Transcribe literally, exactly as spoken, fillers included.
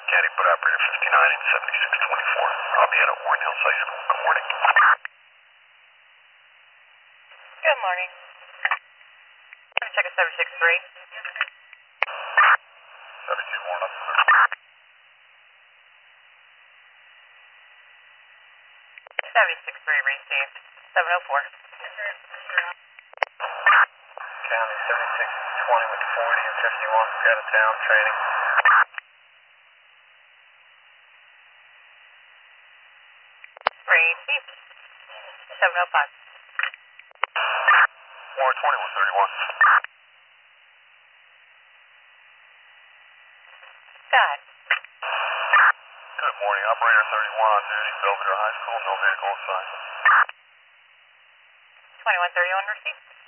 County, but operator fifty-nine and seventy-six twenty-four. I'll be out at Warren Hills High School. Good morning. Good morning. Let me check a seven six three. seventy-two Warren up, sir. seven six three received. seven oh four. County seventy-six twenty with forty and fifty-one. Out of town training. Received. seven oh five. Warren twenty-one thirty-one. Got. Good morning. Operator thirty-one on duty. Belvedere High School. No vehicle in sight. twenty-one thirty-one received.